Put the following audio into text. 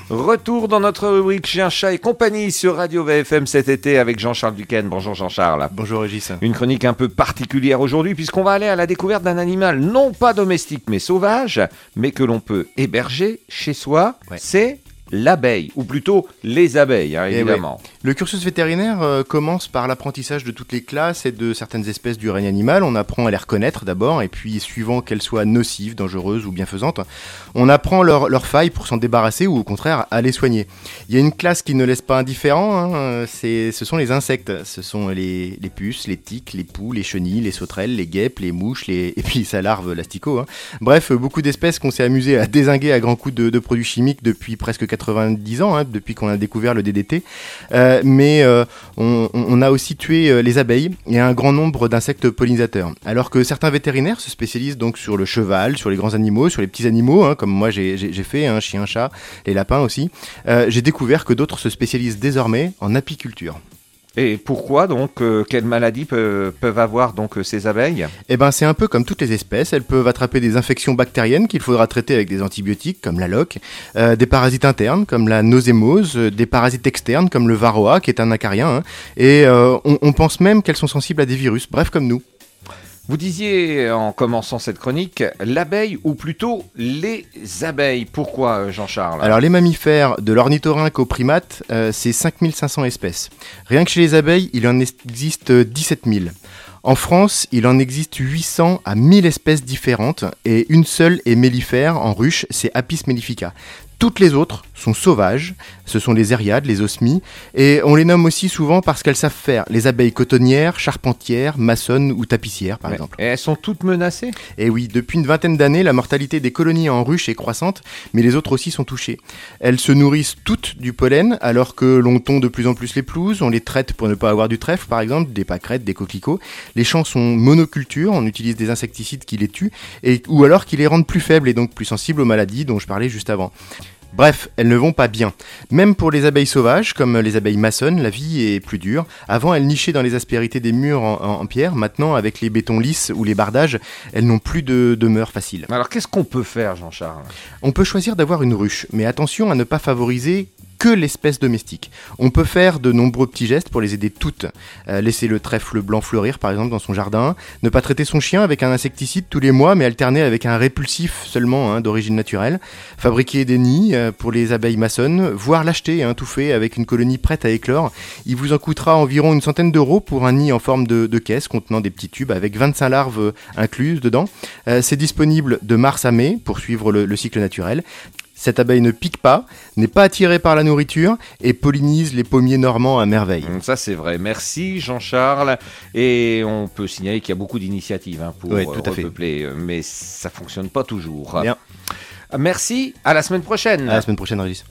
Retour dans notre rubrique Chien, Chat et compagnie sur Radio VFM cet été avec Jean-Charles Duquesne. Bonjour Jean-Charles. Bonjour Régis. Une chronique un peu particulière aujourd'hui puisqu'on va aller à la découverte d'un animal non pas domestique mais sauvage, mais que l'on peut héberger chez soi. Ouais. C'est l'abeille, ou plutôt les abeilles, évidemment. Ouais. Le cursus vétérinaire commence par l'apprentissage de toutes les classes et de certaines espèces du règne animal. On apprend à les reconnaître d'abord, et puis suivant qu'elles soient nocives, dangereuses ou bienfaisantes, on apprend leurs failles pour s'en débarrasser ou au contraire à les soigner. Il y a une classe qui ne laisse pas indifférent, ce sont les insectes. Ce sont les puces, les tiques, les poux, les chenilles, les sauterelles, les guêpes, les mouches, et puis sa larve, l'asticot. Bref, beaucoup d'espèces qu'on s'est amusé à dézinguer à grands coups de produits chimiques depuis presque 90 ans, depuis qu'on a découvert le DDT. Mais on a aussi tué les abeilles et un grand nombre d'insectes pollinisateurs. Alors que certains vétérinaires se spécialisent donc sur le cheval, sur les grands animaux, sur les petits animaux, comme moi j'ai fait, chien, chat, les lapins aussi. J'ai découvert que d'autres se spécialisent désormais en apiculture. Et pourquoi donc quelles maladies peuvent avoir donc ces abeilles ? Eh ben c'est un peu comme toutes les espèces, elles peuvent attraper des infections bactériennes qu'il faudra traiter avec des antibiotiques comme la loque, des parasites internes comme la nosémose, des parasites externes comme le varroa qui est un acarien, et on pense même qu'elles sont sensibles à des virus, bref comme nous. Vous disiez en commençant cette chronique, l'abeille ou plutôt les abeilles. Pourquoi Jean-Charles ? Alors les mammifères, de l'ornithorynque aux primates, c'est 5500 espèces. Rien que chez les abeilles, il en existe 17 000. En France, il en existe 800 à 1000 espèces différentes et une seule est mellifère en ruche, c'est Apis mellifica. Toutes les autres sont sauvages, ce sont les Hériades, les osmies, et on les nomme aussi souvent parce qu'elles savent faire les abeilles cotonnières, charpentières, maçonnes ou tapissières par exemple. Et elles sont toutes menacées ? Et oui, depuis une vingtaine d'années, la mortalité des colonies en ruche est croissante, mais les autres aussi sont touchées. Elles se nourrissent toutes du pollen, alors que l'on tond de plus en plus les pelouses, on les traite pour ne pas avoir du trèfle par exemple, des pâquerettes, des coquelicots. Les champs sont monocultures, on utilise des insecticides qui les tuent, ou alors qui les rendent plus faibles et donc plus sensibles aux maladies dont je parlais juste avant. Bref, elles ne vont pas bien. Même pour les abeilles sauvages, comme les abeilles maçonnes, la vie est plus dure. Avant, elles nichaient dans les aspérités des murs en pierre. Maintenant, avec les bétons lisses ou les bardages, elles n'ont plus de demeure facile. Alors, qu'est-ce qu'on peut faire, Jean-Charles ? On peut choisir d'avoir une ruche, mais attention à ne pas favoriser que l'espèce domestique. On peut faire de nombreux petits gestes pour les aider toutes. Laisser le trèfle blanc fleurir par exemple dans son jardin, ne pas traiter son chien avec un insecticide tous les mois mais alterner avec un répulsif seulement d'origine naturelle, fabriquer des nids pour les abeilles maçonnes, voire l'acheter tout fait avec une colonie prête à éclore. Il vous en coûtera environ une centaine d'euros pour un nid en forme de caisse contenant des petits tubes avec 25 larves incluses dedans. C'est disponible de mars à mai pour suivre le cycle naturel. Cette abeille ne pique pas, n'est pas attirée par la nourriture et pollinise les pommiers normands à merveille. Ça c'est vrai. Merci Jean-Charles. Et on peut signaler qu'il y a beaucoup d'initiatives pour repeupler, mais ça ne fonctionne pas toujours. Bien. Merci, à la semaine prochaine. À la semaine prochaine Régis.